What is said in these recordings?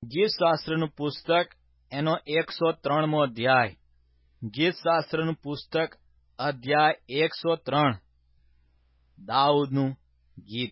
ગીતશાસ્ત્રનું પુસ્તક એનો 103મો અધ્યાય. ગીતશાસ્ત્રનું પુસ્તક અધ્યાય 103. દાઉદનું ગીત.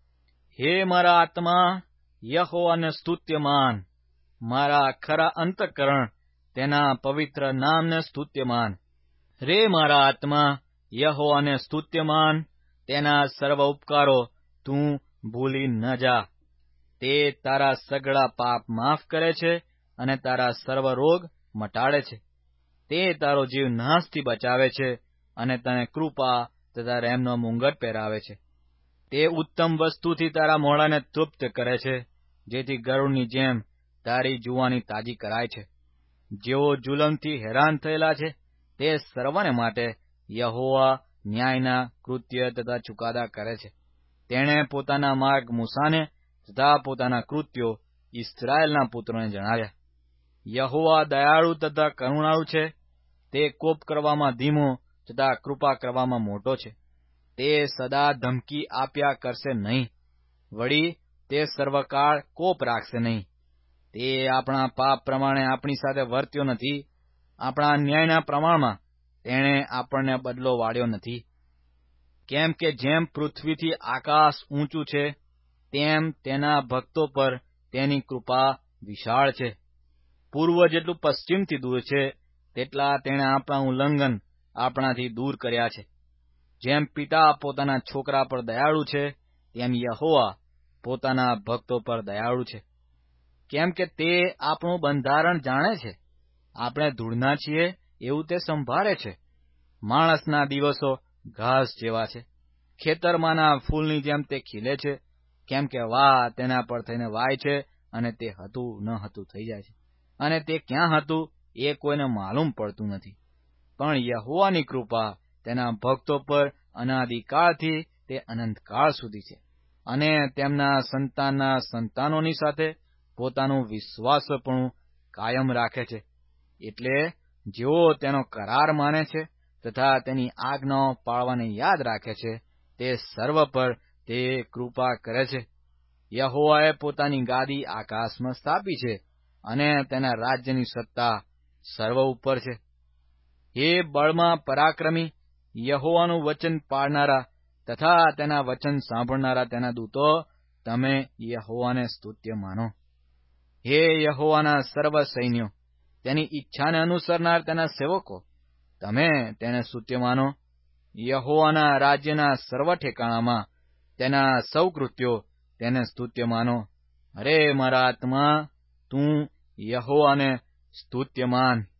હે મારા આત્મા, યહોવાને સ્તુત્ય માન. મારા ખરા અંતઃકરણ તેના પવિત્ર નામને સ્તુત્ય માન. રે મારા આત્મા, યહોવાને સ્તુત્ય માન. તેના સર્વ ઉપકારો તું ભૂલી ન જા. તે તારા સઘળા પાપ માફ કરે છે અને તારા સર્વ રોગ મટાડે છે. તે તારો જીવ નાશથી બચાવે છે અને તને કૃપા તથા રહેમનો મુંગટ પહેરાવે છે. તે ઉત્તમ વસ્તુથી તારા મોઢાને તૃપ્ત કરે છે, જેથી ગરુડની જેમ તારી જુવાની તાજી કરાય છે. જેઓ જુલમથી હેરાન થયેલા છે, તે સર્વને માટે યહોવા ન્યાયના કૃત્ય તથા ચુકાદા કરે છે. તેણે પોતાના માર્ગ મૂસાને તથા પોતાના કૃત્યો ઇસ્રાયેલના પુત્રોને જણાવ્યા. યહોવા દયાળુ તથા કરુણાળુ છે. તે કોપ કરવામાં ધીમો તથા કૃપા કરવામાં મોટો છે. તે સદા ધમકી આપ્યા કરશે નહીં, વળી તે સર્વકાળ કોપ રાખશે નહીં. તે આપણા પાપ પ્રમાણે આપણી સાથે વર્ત્યો નથી. આપણા ન્યાયના પ્રમાણમાં તેણે આપણને બદલો વાળ્યો નથી. કેમ કે જેમ પૃથ્વીથી આકાશ ઊંચું છે, તેમ તેના ભક્તો પર તેની કૃપા વિશાળ છે. પૂર્વ જેટલું પશ્ચિમથી દૂર છે, તેટલા તેણે આપણા ઉલ્લંઘન આપણાથી દૂર કર્યા છે. જેમ પિતા પોતાના છોકરા પર દયાળુ છે, તેમ યહોવા પોતાના ભક્તો પર દયાળુ છે. કેમ કે તે આપણું બંધારણ જાણે છે. આપણે ધૂળના છીએ એવું તે સંભાળે છે. માણસના દિવસો ઘાસ જેવા છે, ખેતરમાંના ફૂલની જેમ તે ખીલે છે. કેમ કે વાહ તેના પર થઈને વાય છે, અને તે હતું ન હતું થઈ જાય છે, અને તે ક્યાં હતું એ કોઈને માલુમ પડતું નથી. પણ યહોવાની કૃપા તેના ભક્તો પર અનાદિકાળથી તે અનંતકાળ સુધી છે, અને તેમના સંતાનના સંતાનોની સાથે પોતાનું વિશ્વાસપણું કાયમ રાખે છે. એટલે જેઓ તેનો કરાર માને છે તથા તેની આજ્ઞાઓ પાળવાને યાદ રાખે છે, તે સર્વ પર તે કૃપા કરે છે. યહોવાએ પોતાની ગાદી આકાશમાં સ્થાપી છે, અને તેના રાજ્યની સત્તા સર્વ ઉપર છે. હે બળમાં પરાક્રમી, યહોવાનું વચન પાળનારા તથા તેના વચન સાંભળનારા તેના દૂતો, તમે યહોવાને સ્તુત્ય માનો. હે યહોવાના સર્વ સૈન્યો, તેની ઈચ્છાને અનુસરનાર તેના સેવકો, તમે તેને સ્તુત્ય માનો. યહોવાના રાજ્યના સર્વ ઠેકાણામાં તેના સૌ કૃત્યો તેને સ્તુત્ય માનો. અરે મારા આત્મા, તું યહોવાને સ્તુત્ય માન.